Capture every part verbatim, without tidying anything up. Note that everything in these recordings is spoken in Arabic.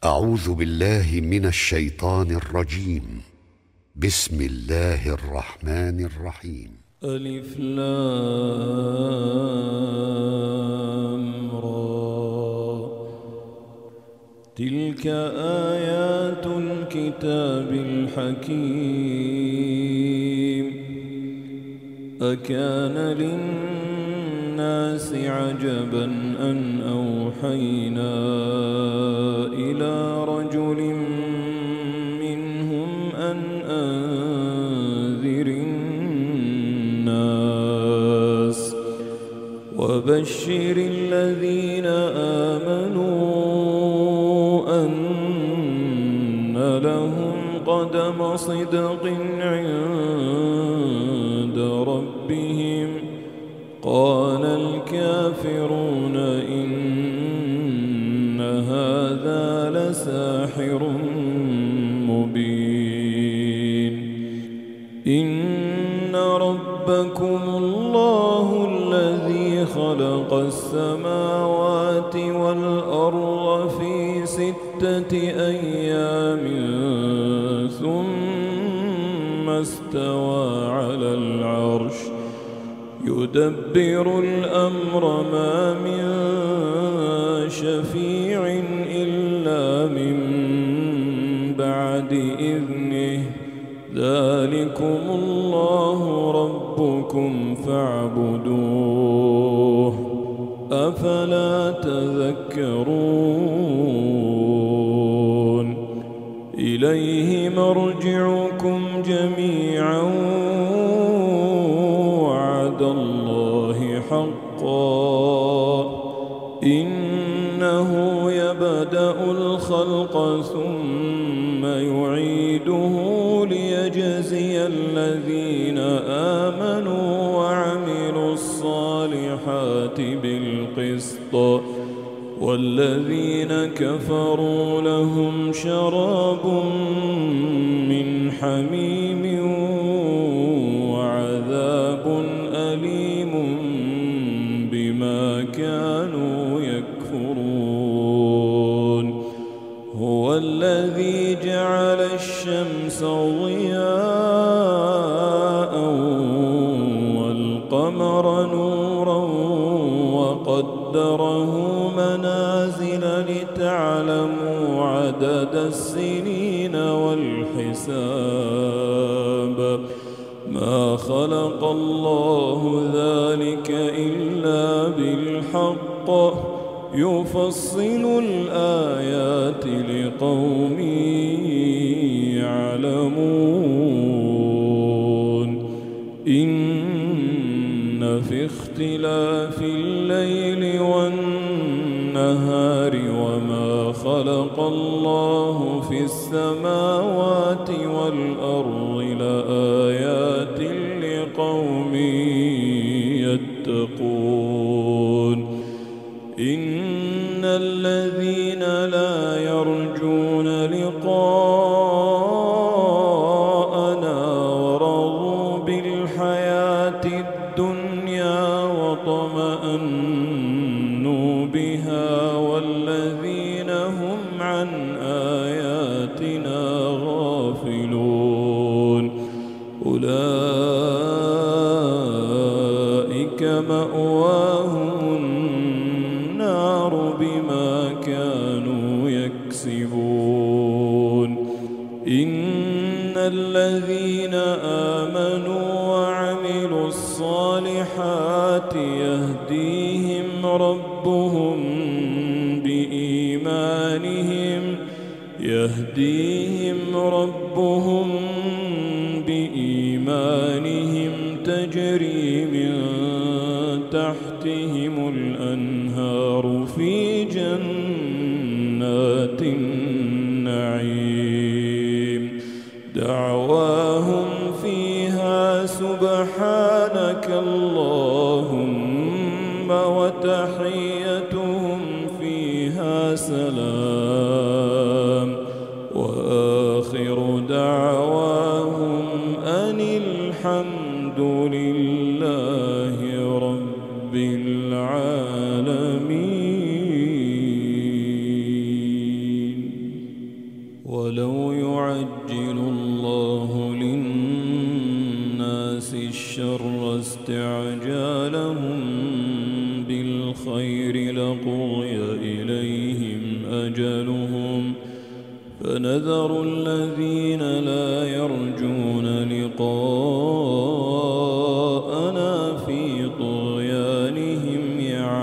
أعوذ بالله من الشيطان الرجيم. بسم الله الرحمن الرحيم. ألف لام را. تلك آيات الكتاب الحكيم. أكان للناس عجبا أن أوحينا إلى رجل منهم أن أنذر الناس وبشر الذين آمنوا أن لهم قدم صدق عند ربهم. قال الكافرون إن هذا لساحر مبين. إن ربكم الله الذي خلق السماوات والأرض في ستة أيام ثم استوى على العرش يدبر الأمر ما من شفيع إلا من بعد إذنه. ذلكم الله ربكم فاعبدوه أفلا تذكرون. إليه مرجعكم جميعا وعد الله حقا. إنه يبدأ الخلق ثم يعيده ليجزي الذين آمنوا وعملوا الصالحات بالقسط والذين كفروا لهم شراب من حميم وعذاب أليم بما كانوا يكفرون. هو الذي جعل الشمس ضياء والقمر نورا وقدره منازل لتعلموا عدد السنين والحساب. ما خلق الله ذلك إلا بالحق يفصل الآيات لقوم يعلمون. إن في اختلاف الليل والنهار وما خلق الله في السماوات والأرض لآيات لقوم يتقون. إن الذين لا يرجون لقاءنا ورضوا بالحياة الدنيا واطمأنوا بها والذين هم عن آياتنا غافلون أولئك مأواهم النار بما كانوا يكسبون. إن الذين آمنوا وعملوا الصالحات يهديهم ربهم بإيمانهم يهديهم ربهم بإيمانهم تجري من تحتهم الأنهار في جنات النعيم. دعواهم فيها سبحانك اللهم وتحيتهم فيها سلام وآخر دعواهم أن الحمد لله رب العالمين. ولو يعجل الله للناس الشر استعجالهم بالخير لقضي إليهم أجلهم فنذر الذين لا يرجون لقاءنا في طغيانهم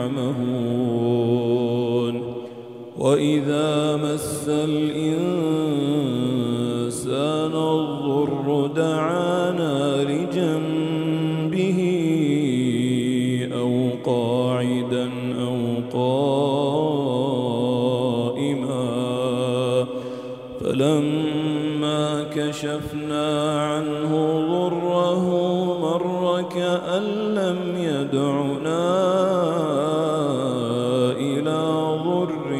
يعمهون وإذا مس الإنسان الضر دعانا لجنبه أو قاعدا أو قائما فلما كشفنا عنه ضره مر كأن لم يدعنا إلى ضر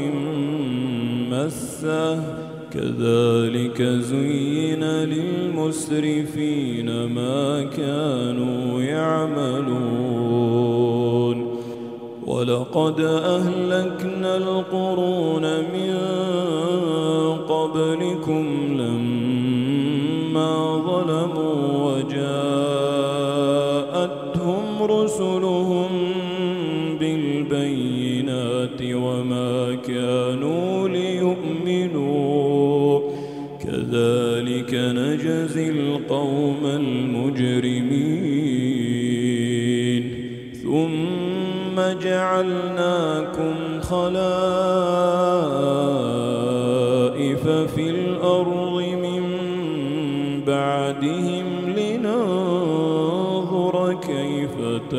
مسه كذلك زين للمسرفين ما كانوا يعملون ولقد أهلكنا القرون من قبلكم لما ظلموا وجاءتهم رسلهم بالبينات وما كانوا ليؤمنوا كذلك نجزي القوم المجرمين ثم جعلناكم خلائف في الأرض من بعدهم لننظر كيف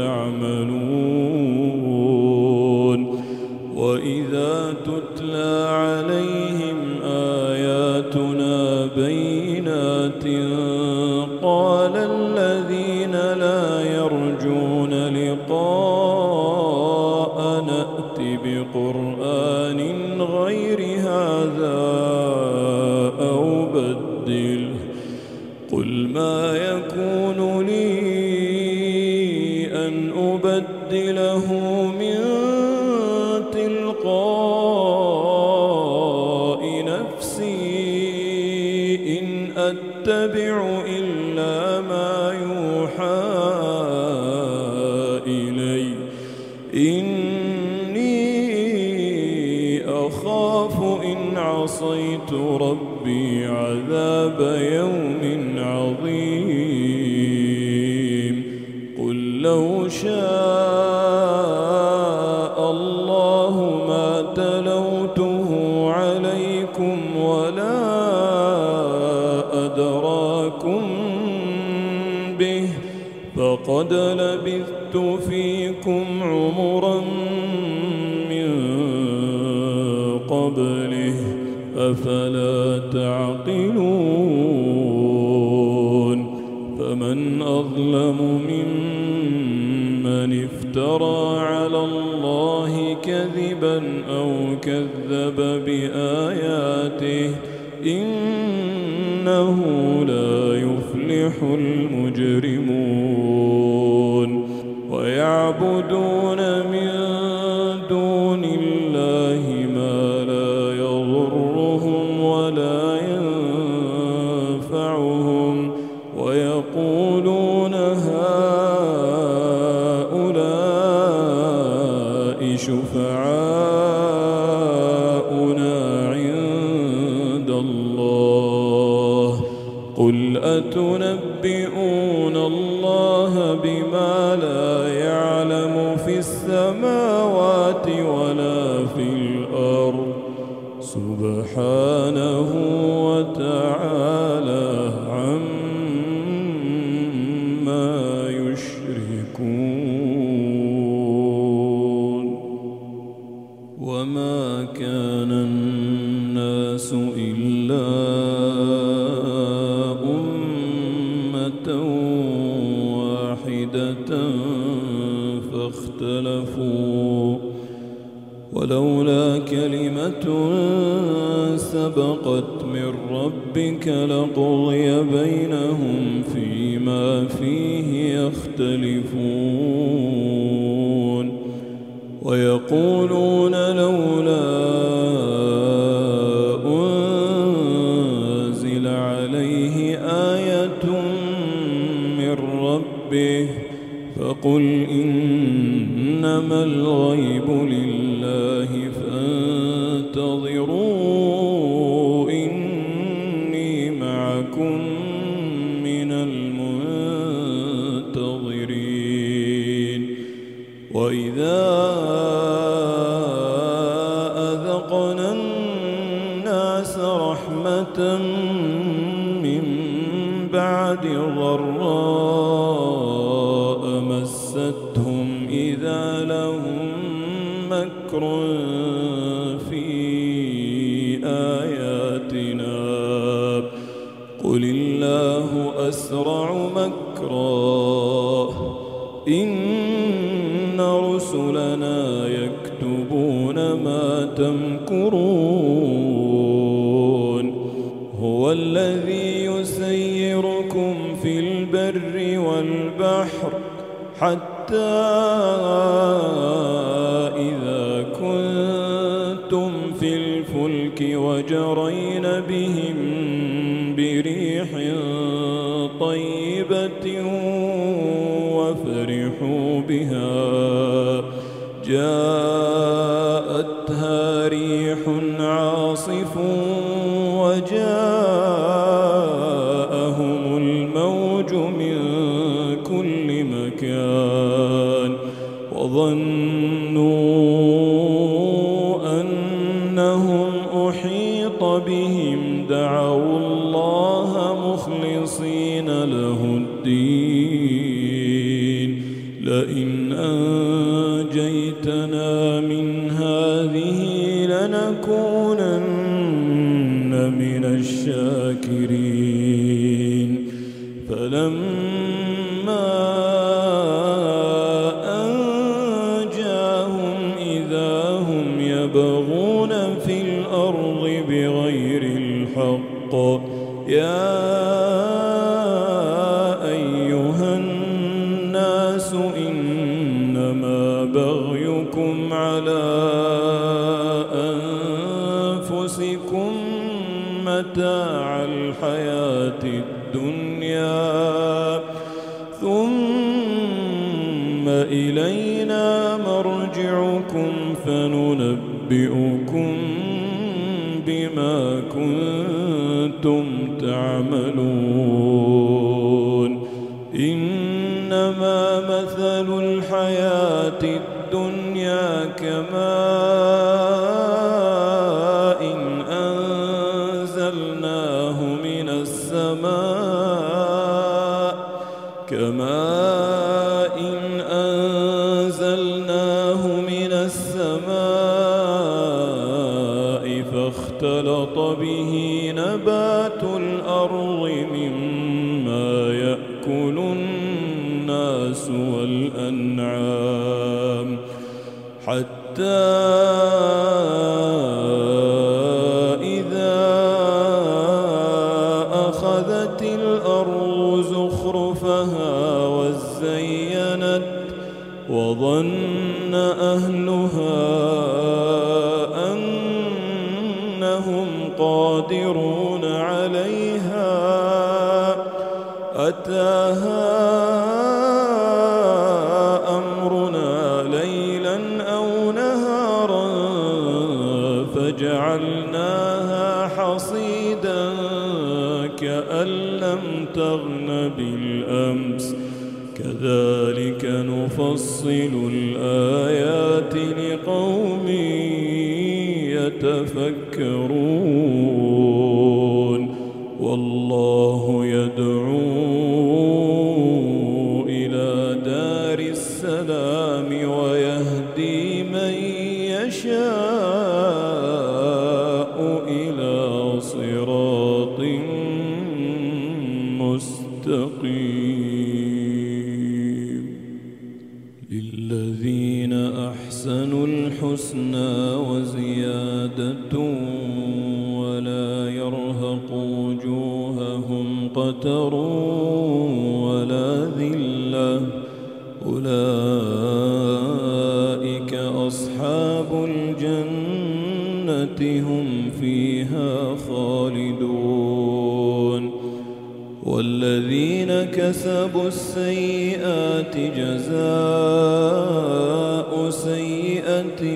تعملون وإذا تتلى عليهم آياتنا بينات قال الذين لا يرجون لقاء نأت بقرآن غير هذا أو بدله قل ما يكون لي أن أبدله من تلقاء نفسي إن أتبع إلا ما يوحى إلي إني أخاف إن عصيت ربي عذاب يوم عظيم قل لو شاء الله ما تلوته عليكم ولا أدراكم به فقد لبثت فيكم عمرا من قبله أفلا تعقلون فمن أظلم ممن افترى على الله كذبا أو كذب بآياته إنه لا يفلح المجرمون ويعبدون من دون الله ما لا يضرهم ولا ينفعهم ويقولون هؤلاء شفعاؤنا عند الله قل أتنبئون الله بما لا يعلم في السماوات ولا في الأرض سبحانه وتعالى عما يشركون وما كان الناس إلا أمة واحدة فاختلفوا ولولا كلمة سبقت من ربك لقضي بينهم فيما فيه يختلفون ويقولون لولا قل إنما الغيب لله فانتظروا إني معكم من المنتظرين وإذا أذقنا الناس رحمة من بعد ضراء مستهم إذا لهم مكر في آياتنا قل الله أسرع مكرا إن رسلنا يكتبون ما تمكرون هو الذي يسيركم في البر والبحر حتى إذا كنتم في الفلك وجرين بهم بريح طيبة وفرحوا بها جاءتها ريح عاصف وجاءهم الموج من كل مكان وظنوا أنهم أحيط بهم دعوا الله مخلصين له الدين لئن أنجيتنا من هذه لنكونن من الشاكرين فلما أنجاهم إذا هم يبغون في الأرض بغير الحق يا أيها الناس إنما بغيكم على أنفسكم متاع الحياة الدنيا ثم إلينا مرجعكم فننبئكم بما كنتم تعملون إنما مثل الحياة الدنيا كماء أنزلناه من السماء كماء أنزلناه من السماء فاختلط به نبات الأرض مما يأكل الناس والأنعام حتى إذا أخذت الأرض زخرفها وزينت وظن أهلها أنهم قادرون عليها أتاها أمرنا ليلا أو نهارا فجعلناها حصيدا كأن لم تغن بالأمس كذلك نفصل الآيات لقوم يتفكرون والله يدعو إلى دار السلام ويهدي من يشاء إلى صراط مستقيم للذين أحسنوا الحسنى وزيادة ولا يرهق وجوههم قتر ولا ذلة أولئك أصحاب الجنة هم فيها خالدون والذين كسبوا السيئات جزاء سيئة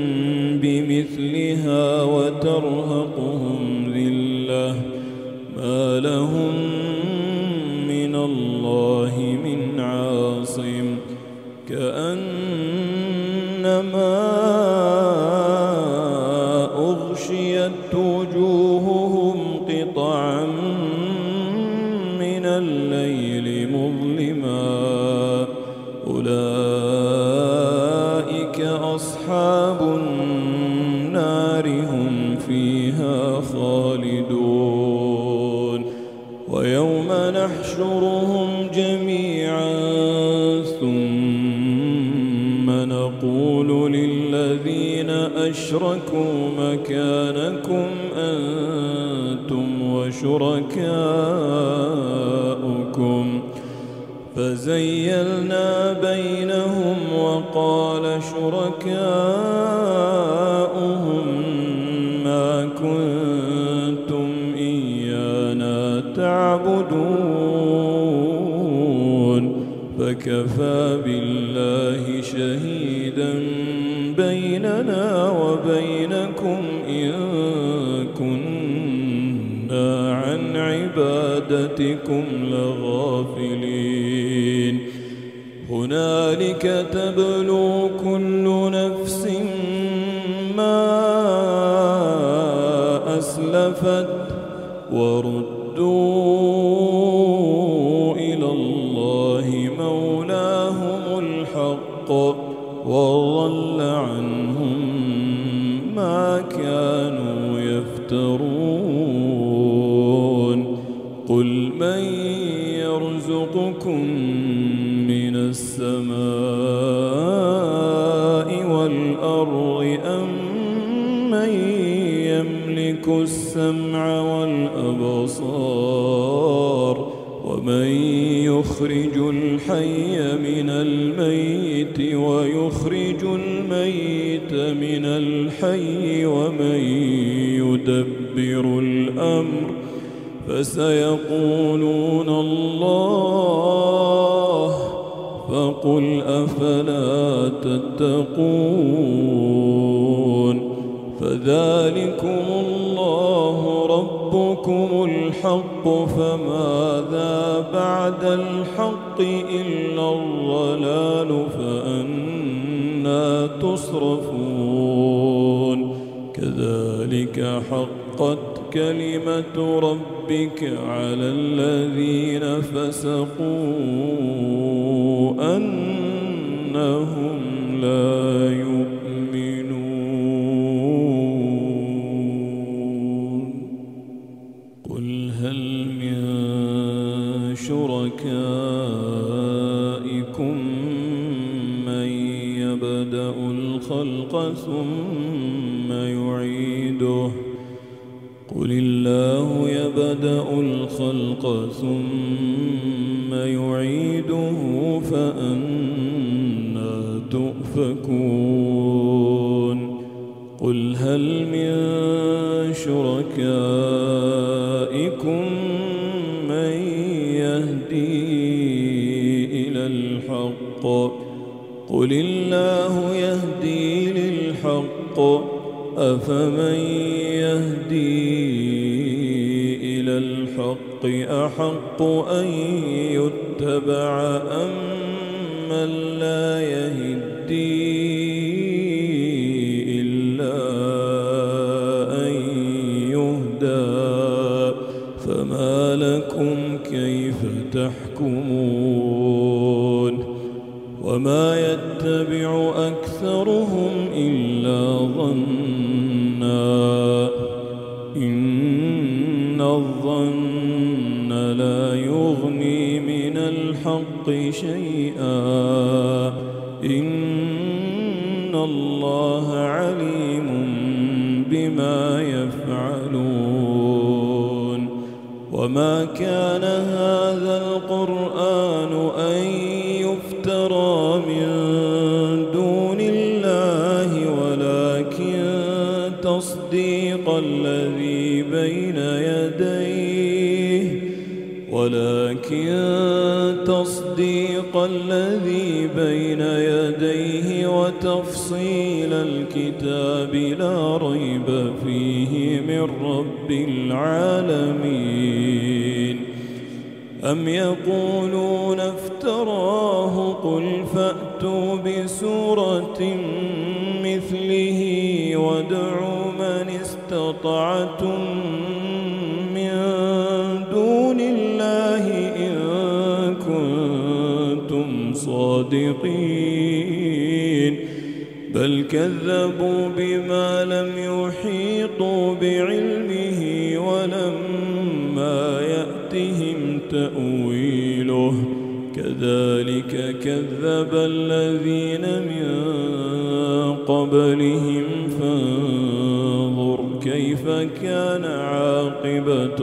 بمثلها وترهقهم ذلة ما لهم من الله من عاصم كأنما أغشيت وجوههم قطعا من الليل مظلما أولئك أصحاب النار هم فيها خالدون ويوم نحشرهم جميعا ثم نقول للذين أشركوا مكانكم أنتم وشركاؤكم فزيلنا بينهم وقال شركاؤهم ما كنتم إيانا تعبدون فكفى بالله شهيدا بيننا وبينكم إن كنا عن عبادتكم لغافلين هنالك تبلو كل نفس ما أسلفت وردوا إلى الله مولاهم الحق وضل عنهم ما كانوا يفترون قل من يرزقكم من السماء والأرض أم من يملك السمع والأبصار ومن يخرج الحي من الميت ويخرج الميت من الحي ومن يدبر الأمر فسيقولون الله فقل أفلا تتقون فذلكم الله ربكم الحق فماذا بعد الحق إلا الضلال فأنى تصرفون كذلك حقت كلمة ربك على الذين فسقوا أنهم لا يؤمنون قل هل من شركائكم من يبدأ الخلق ثم يعيده قل الله يبدأ الخلق ثم يعيده فأنى تؤفكون قل هل من شركائكم من يهدي إلى الحق قل الله يهدي للحق أفمن يهدي إلى الحق أحق أن يتبع أم من لا يهدي إلا أن يهدى فما لكم كيف تحكمون وما يتبع أكثرهم إلا ظنا إن الظن لا يغني من الحق شيئا إن الله عليم بما يفعلون وما كان هذا القرآن أن يفترى من دون الله ولكن تصديق الذي بين يديه ولكن تصديق الذي بين يديه وتفصيل الكتاب لا ريب فيه من رب العالمين. أم يقولون افتراه قل فأتوا بسورة مثله وادعوا من استطعتم من دون الله إن كنتم صادقين بل كذبوا بما لم يحيطوا بعلمه ولما يأتهم تأويله كذلك كذب الذين من قبلهم فانظر كيف كان عاقبة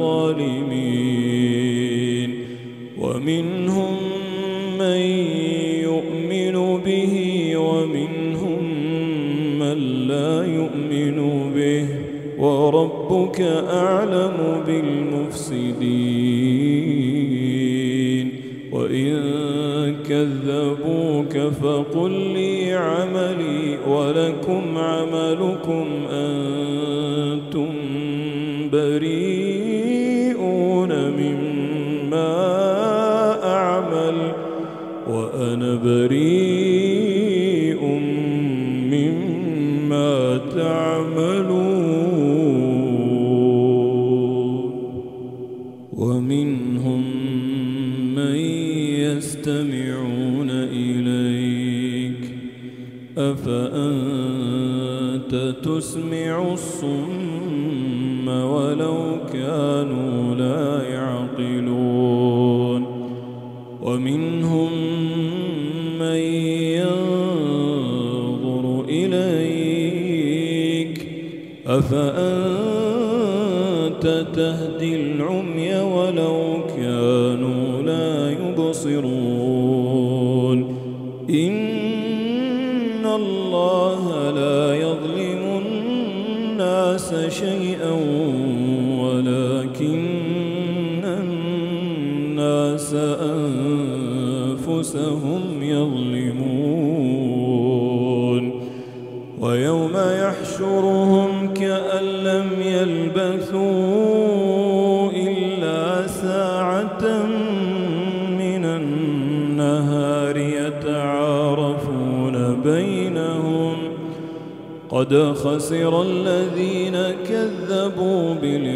الظالمين. ومنهم من يؤمن به ومنهم من لا يؤمن به وربك أعلم بالمفسدين. وإن كذبوك فقل لي عملي ولكم عملكم أنتم بريئون مما أعمل وأنا بريء مما تعملون. ومنهم من يستمعون إليك أفأنت تسمع الصم ولو كانوا لا يعقلون. ومنهم من ينظر إليك أفأنت تهدي العمي ولو كانوا لا يبصرون. إن الله لا يظلم الناس شيئا ولكن الناس أنفسهم يظلمون. ويوم يحشرهم كأن لم يلبثوا إلا ساعة من النهار يتعارفون بينهم قد خسر الذين كذبوا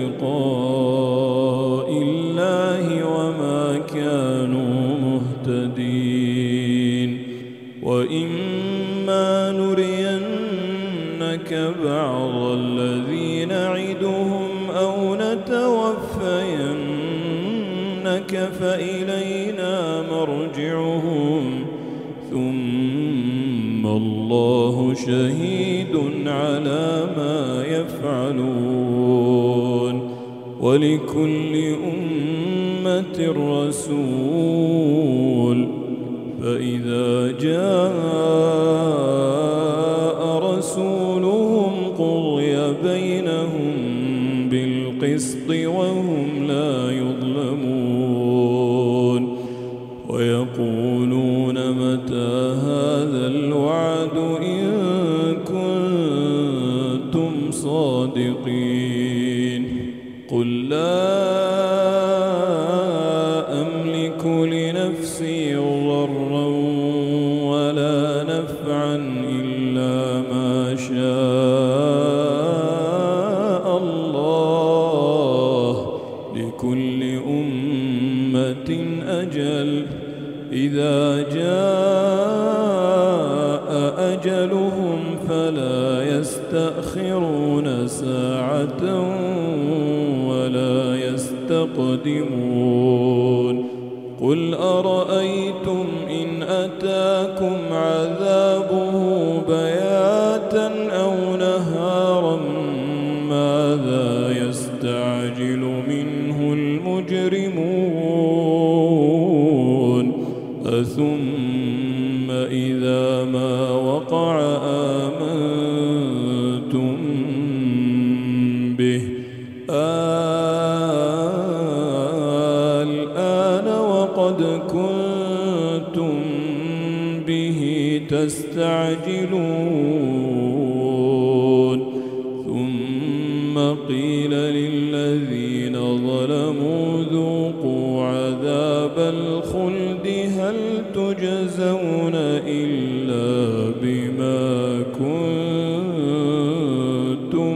بلقاء الله وما كانوا مهتدين. وإما نرينك بعض الذي نعدهم أو نتوفينك فإلينا مرجعهم ثم الله شهيد على ما يفعلون. ولكل أمة رسول فإذا جاء رسولهم قضي بينهم بالقسط وهم لا يظلمون. ويقولون متى هذا الوعد إن كنتم صادقين قل لا أملك لنفسي ضرا ولا نفعا إلا ما شاء الله لكل أمة أجل إذا جاء أجلهم فلا يستأخرون ساعة ولا يستقدمون. قل أرأيتم إن أتاكم عذابه بياتا أو نهارا ماذا يستعجل منه المجرمون أثم إذا ما وقع آمنتم به يستعجلون ثم قيل للذين ظلموا ذوقوا عذاب الخلد هل تجزون إلا بما كنتم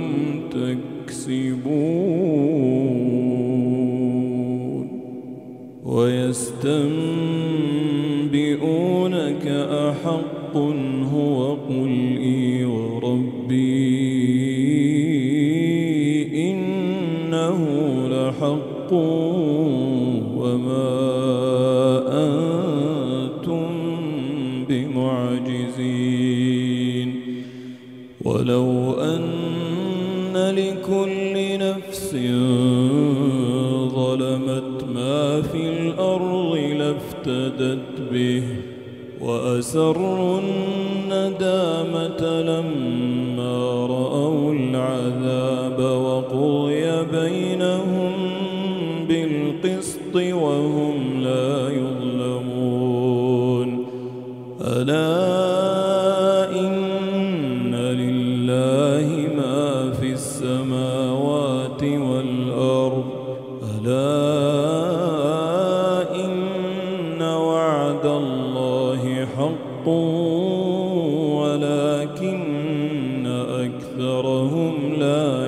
تكسبون ويستنبئونك أحق هو قل إي وربي إنه لحق وما أنتم بمعجزين ولو أن لكل نفس ظلمت ما في الأرض لافتدت به وأسروا الندامة لما رأوا العذاب وقضي بينهم بالقسط وهم لا يظلمون ألا إن لله ما في السماوات والأرض ألا إن وعد الله حق ولكن أكثرهم لا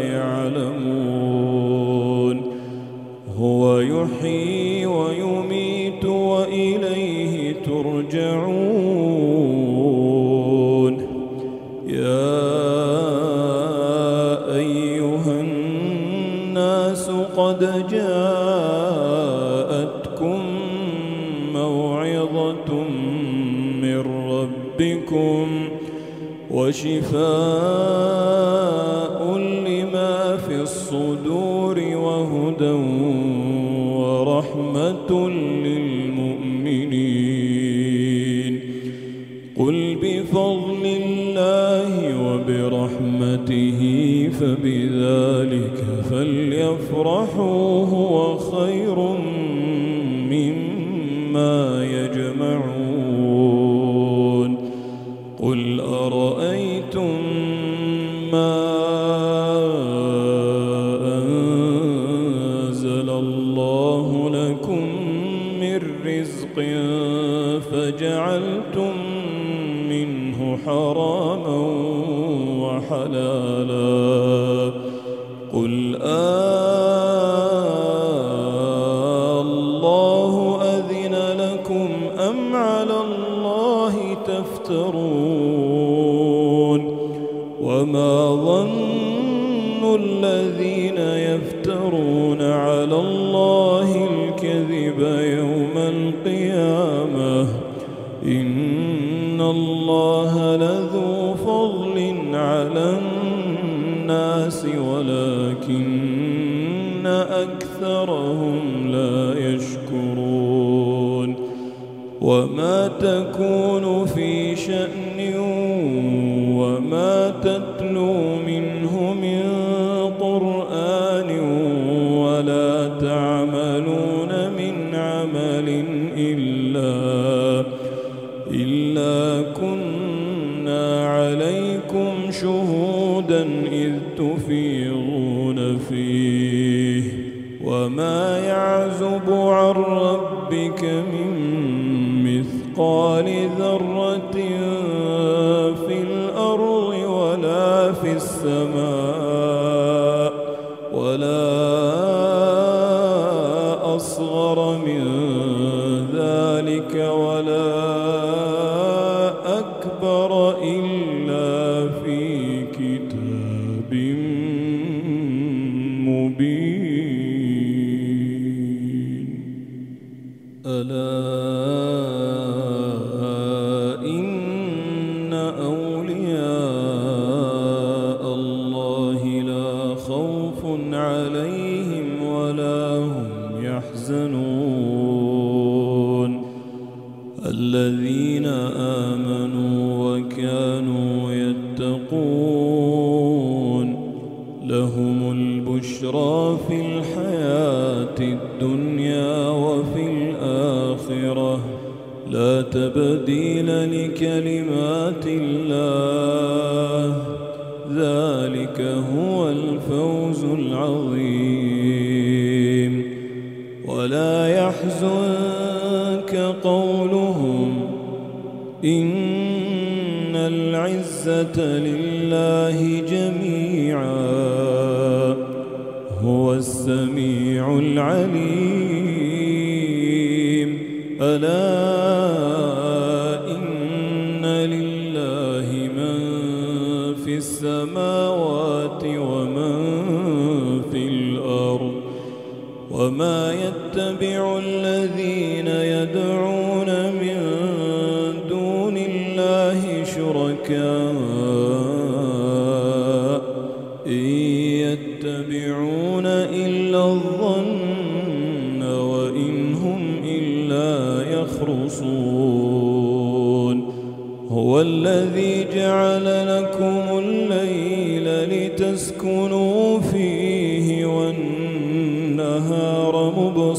يعلمون هو يحيي ويميت وإليه ترجعون يا أيها الناس قد جاءتكم موعظة من ربكم وشفاء لما في الصدور وهدى ورحمة للمؤمنين قل بفضل الله وبرحمته فبذلك فليفرحوا هو خير مما يجمعون قل أرأيتم ما أنزل الله لكم من رزق فجعلتم منه حراما وحلالا قل آه الله أذن لكم أم على الله تفترون وما ظن الذين يفترون على الله الكذب يوم القيامة إن الله لذو فضل على الناس ولكن أكثرهم لا يشكرون وما تكون في شأن وما تتلو منه من قرآن ولا تعملون من عمل إلا إلا كنا عليكم شهودا إذ تفيضون فيه وما يعزب عن ربك من مثقال ذرة في الأرض ولا في السماء ولا أصغر من ذلك ولا أكبر إلا في كتاب مبين ألا إن أولياء الله لا خوف عليهم ولا هم يحزنون الذين آمنوا وكانوا يتقون لهم البشرى في الحياة الدنيا وفي الآخرة لا تبديل لكلمات الله ذلك هو الفوز العظيم ولا يحزنك قولهم إن العزة لله جميعا هو السميع العليم ألا إن لله من في السماوات ومن في الأرض وما يتبع الذين يدعون من دون الله شركاء إن يتبعون إلا الظن وإن هم إلا يخرصون هو الذي جعل لكم الليل لتسكنوا فيه والنهار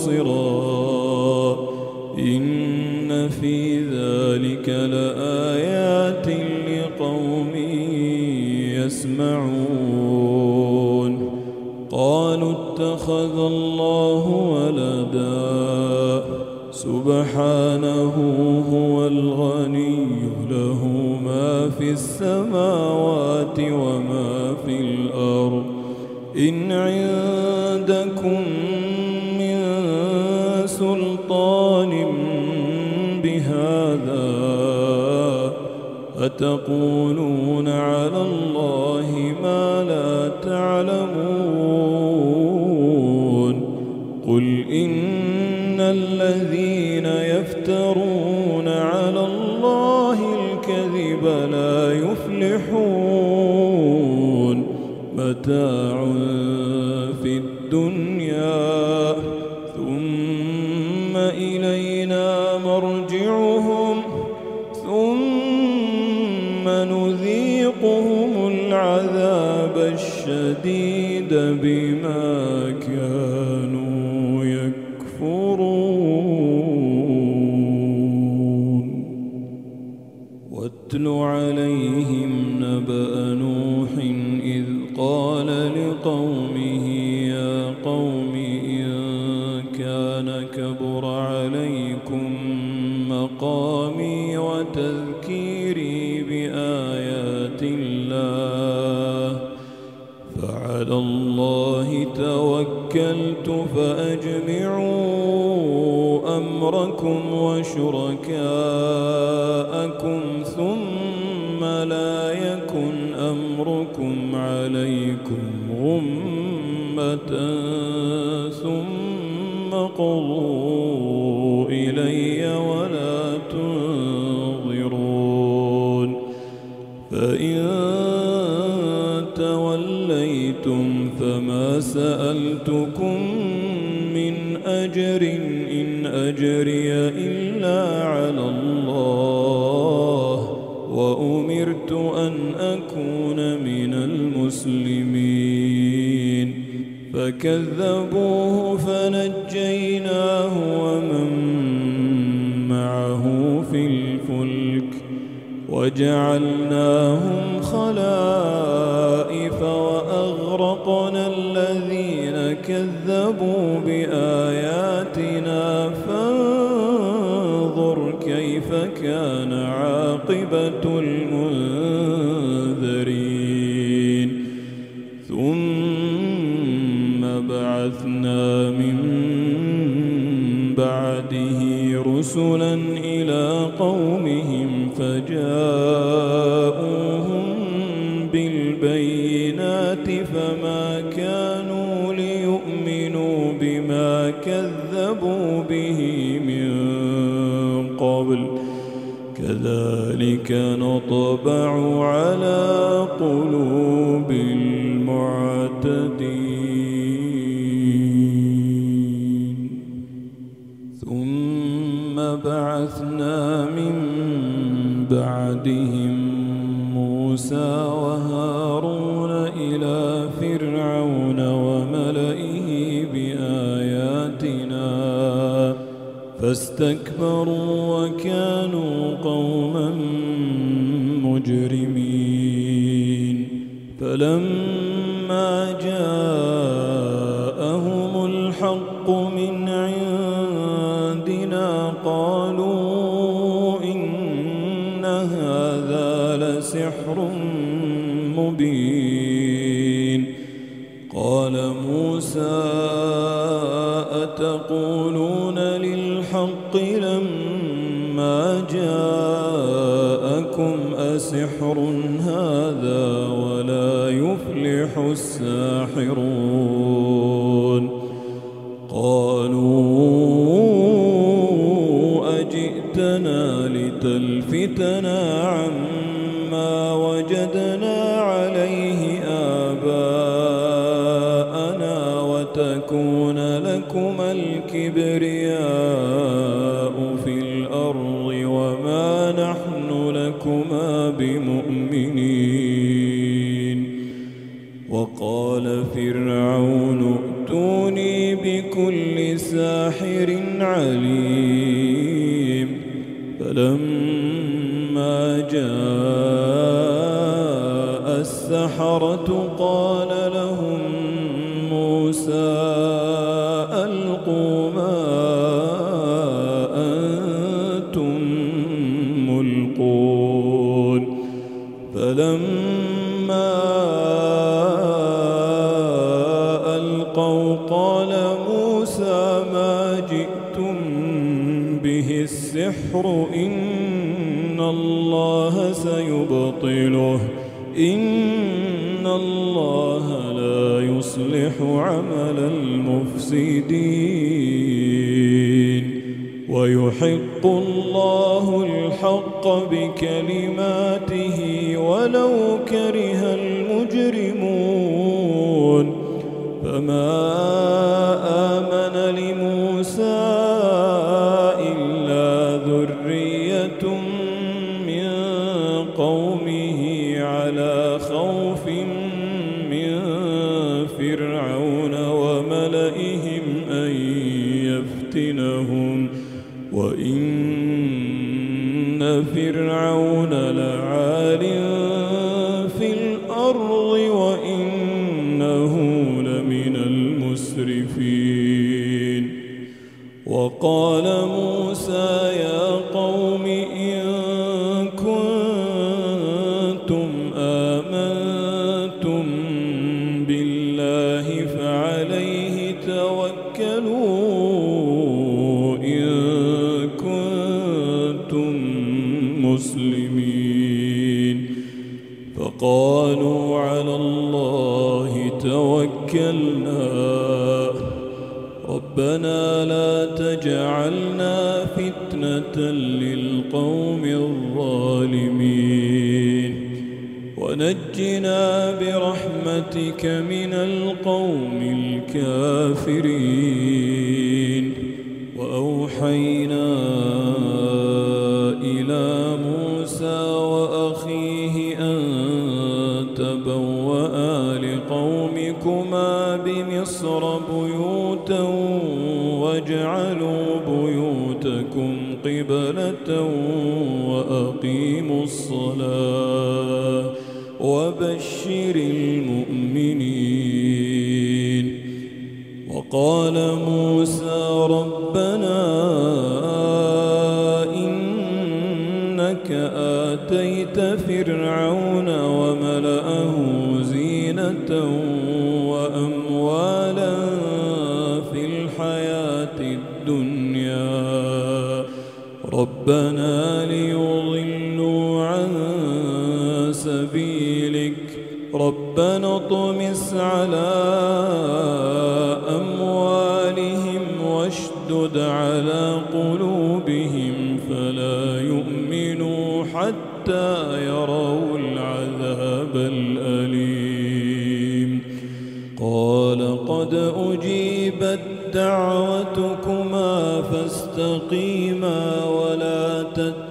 مبصرا إن في ذلك لآيات لقوم يسمعون قالوا اتخذ الله ولدا سبحانه هو الغني له ما في السماوات وما في الأرض إن عندكم من سلطان بهذا أتقولون على الله ما لا تعلمون قل إن الذين يفترون على الله الكذب لا يفلحون متاع في الدنيا ثم إلينا مرجعهم ثم نذيقهم العذاب الشديد بما كانوا يكفرون واتل عليهم نبأ نوح إذ قال لقومه يا قوم إن كان كبر عليكم مقامي وتذكيري بآيات الله فعلى الله توكلت فأجمعوا أمركم وشركاءكم ثم لا يكن أمركم عليكم غمة ثم قضوا إلي ولا تنظرون فإن توليتم فما سألتكم من أجر إن أجري إلا على الله وأمرت أن أكون من المسلمين فكذبوه فنجيناه ومن معه في الفلك وجعلناهم خلائف وأغرقنا الذين كذبوا بآياتنا فانظر كيف كان عاقبة المنذرين ثم بعثنا من بعده رسلا إلى قومهم فجاءوهم بالبينات فما كانوا ليؤمنوا بما كذبوا به من قبل كذلك نطبع على قلوب المعتدين ثم بعثنا من بعدهم موسى وهارون إلى فرعون وملئه بآياتنا فاستكبروا وكانوا قوما مجرمين. فلما جاءهم الحق من عندنا قالوا إن هذا لسحر مبين. قال موسى أتقولون للحق لما جاءكم أسحر هذا ولا يفلح الساحرون. قالوا أجئتنا لتلفتنا عما وجدنا عليه آباءنا وتكون لكما الكبرياء في الأرض وما نحن لكما بمؤمنين. وقال فرعون ائتوني بكل ساحر عليم. فلما جاء السحرة قال لهم موسى ألقوا ما أنتم ملقون. فلما ألقوا قال موسى ما جئتم به السحر إن الله سيبطله إن الله لا يصلح عمل المفسدين ويحق الله الحق بكلماته ولو كره المجرمون. فما آمن لموسى إلا ذرية من قومه على خوف من فرعون وملئهم أن يفتنهم وإن فرعون لعال في الأرض وإنه لمن المسرفين. وقال موسى يا قوم إن كنتم آمنتم بالله فعليه توكلوا إن كنتم مسلمين. فقالوا على الله توكلنا ربنا لا تجعلنا فتنة للقوم الظالمين ونجنا برحمتك من القوم الكافرين. وأوحينا إلى موسى وأخيه أن تبوأ لقومكما بمصر بيوتا واجعلوا بيوتكم قبلة وأقيموا الصلاة وبشر المؤمنين. وقال موسى ربنا إنك آتيت فرعون وملأه زينة وأموالا في الحياة الدنيا ربنا ليضلوا عن سبيلك ربنا اطمس على أموالهم واشدد على قلوبهم فلا يؤمنوا حتى يروا العذاب الأليم. قال قد أجيبت دعوتكما فاستقيما ولا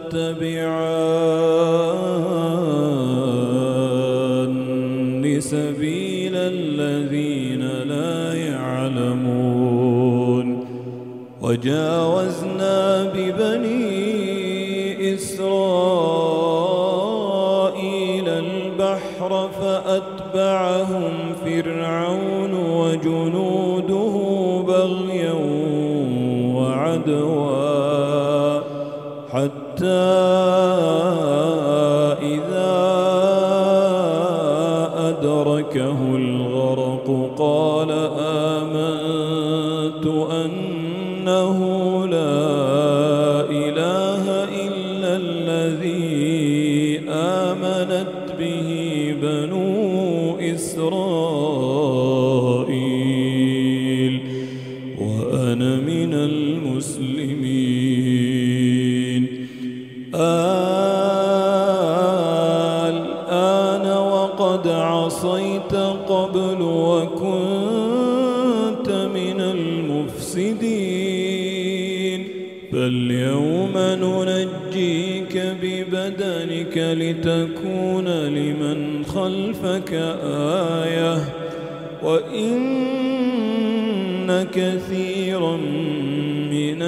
تتبعان سبيل الذين لا يعلمون وجاوزنا ببني إسرائيل البحر فأتبعهم فرعون وجنوده بغيا وعدوا حتى إذا أدركه الغرق قال آمنت أنه لا إله إلا الذي آمنت به بنو إسرائيل وأنا من المسلمين. الآن وقد عصيت قبل وكنت من المفسدين فاليوم ننجيك ببدنك لتكون لمن خلفك آية وإن كثيرا من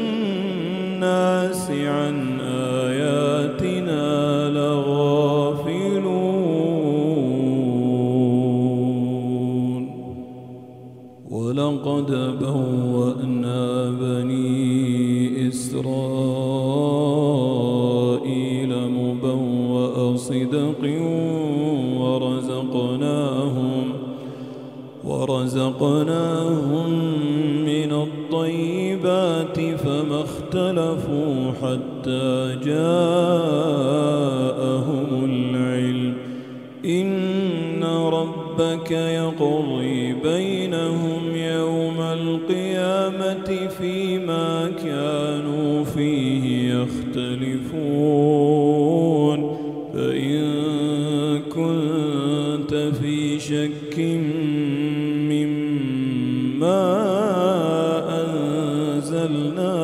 الناس عن آياتنا لغافلون. ولقد بوأنا بني إسرائيل مبوأ صدق ورزقناهم ورزقناهم من الطيبات فما اختلفوا حتى جاءهم العلم إن ربك يقضي بينهم يوم القيامة فيما كانوا فيه يختلفون. فإن كنت في شك مما أنزلنا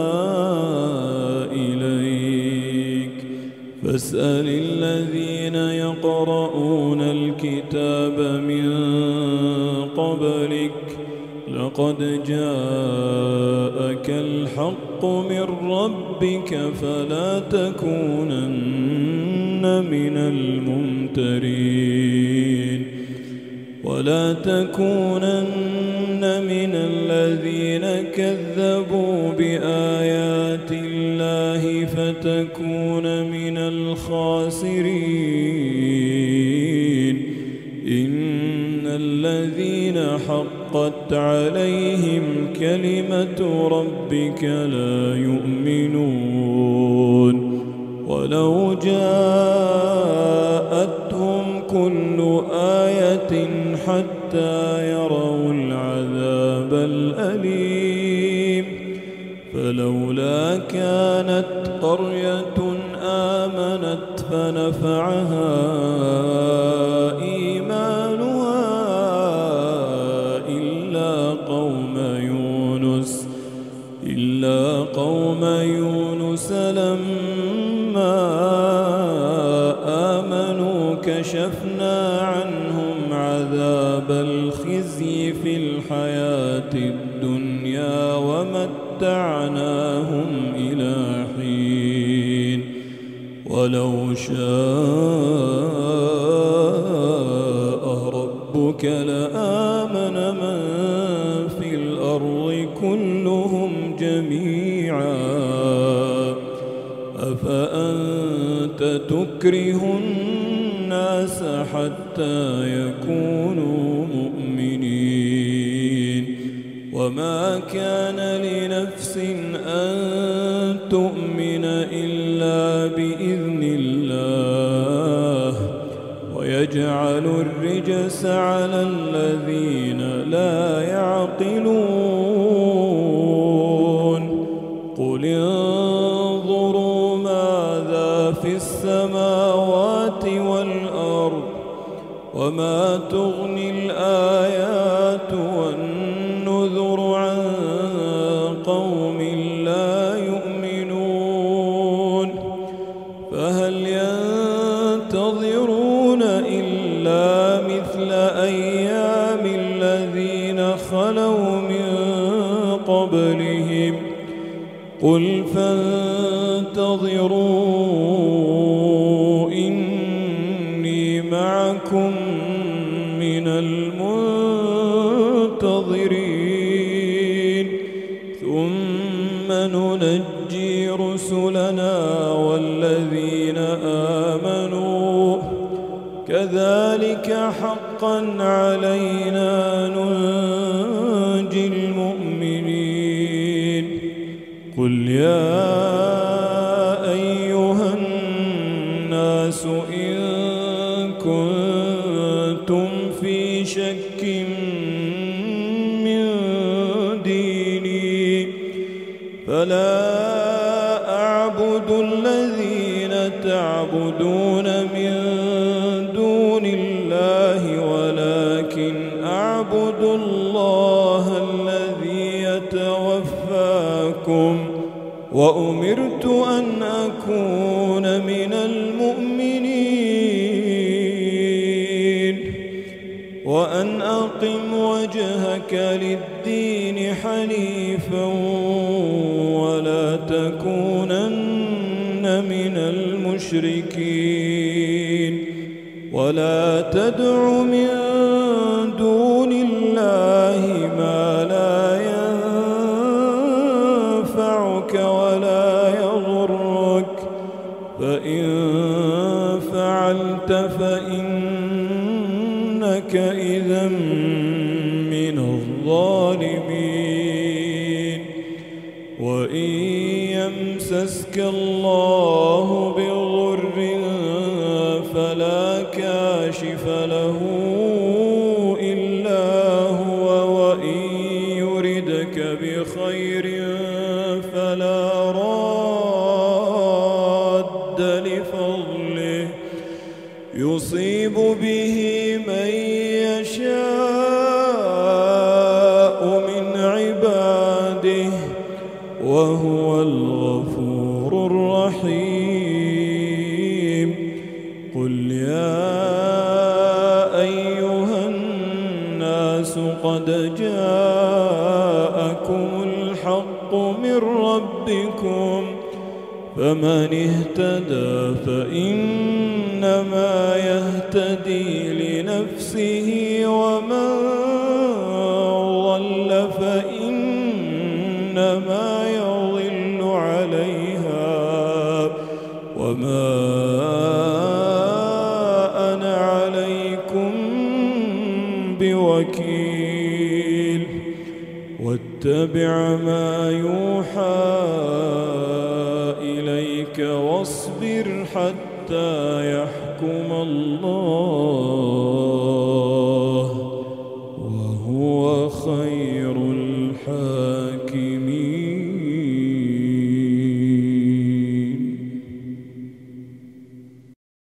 إليك فاسأل الذين يقرؤون الكتاب من قبلك لقد جاءك الحق من ربك فلا تكونن من الممترين ولا تكونن من الذين كذبوا بآيات الله فتكون من الخاسرين. إن الذين حقت عليهم كلمة ربك لا يؤمنون ولو جاءتهم كل آية حتى يروا العذاب الأليم فلولا كانت قرية آمنت فنفعها إيمانها إلا قوم يونس إلا قوم يونس لما آمنوا كشفنا عنهم عذاب الخزي في الحياة الدنيا ومتعناهم إلى حين ولو شاء ربك لآمن من في الأرض كلهم جميعا أفأنت تكره الناس حتى يكونوا مؤمنين وما كان لنفس أن تؤمن إلا بإذن الله ويجعل الرجس على الذين لا يعقلون. قل انظروا ماذا في السماوات والأرض وما تغني الآيات والنذر عن قوم لا يؤمنون فهل ينتظرون إلا مثل أيام الذين خلوا من قبلهم قل فانتظروا إني معكم من المنتظرين ثم ننجي رسلنا والذين آمنوا كذلك حقا علينا ننجي المؤمنين قل يا أيها الناس إن كنتم في شك من ديني فلا أعبد الذين تعبدون من دون الله ولكن أعبد الله الذي يتوفاكم وأمرت أن أكون من المؤمنين وأن أقم وجهك للدين حنيفا ولا تكونن من المشركين ولا تدع من دون الله ما لا ينفعك ولا يضرك فإن فعلت فإنك إذا من الظالمين وإن يمسسك الله بضر فلا كاشف له إلا هو وإن يردك بخير فلا راد لفضله يصيب به من يشاء من عباده وهو الغفور الرحيم قل يا أيها الناس قد جاءكم الحق من ربكم فمن اهتدى فإنما يهتدي لنفسه ومن ضل فإنما يضل عليها وما أنا عليكم بوكيل واتبع ما يوحى إليك واصبر حتى يحكم الله